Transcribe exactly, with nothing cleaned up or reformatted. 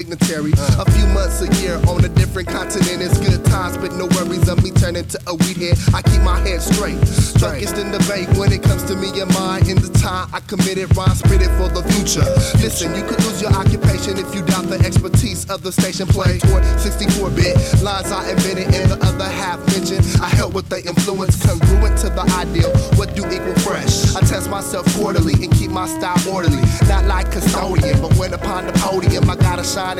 dignitary. A few months a year on a different continent is good times, but no worries of me turning to a weed head. I keep my head straight, focused in the bank when it comes to me and mine. In the time I committed, rhyme spit it for the future. Listen, you could lose your occupation if you doubt the expertise of the station play toward sixty-four bit lines I invented in the other half mentioned. I help with the influence congruent to the ideal. What do equal fresh? I test myself quarterly and keep my style orderly. Not like custodian, but when upon the podium I gotta shine